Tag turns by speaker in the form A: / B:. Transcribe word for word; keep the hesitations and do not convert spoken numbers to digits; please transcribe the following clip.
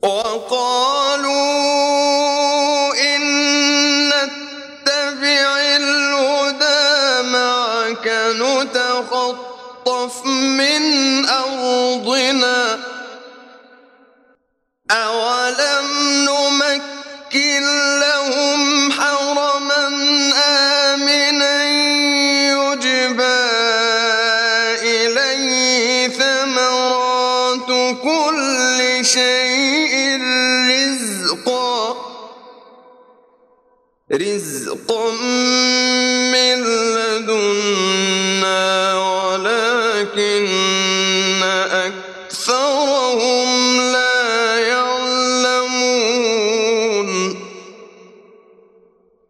A: وقالوا إن نتبع الهدى معك نتخطف من أرضنا أولم نمكن لهم حرما آمنا يجبى إليه ثمرات كل شيء رزقا رزقا من لدنا ولكن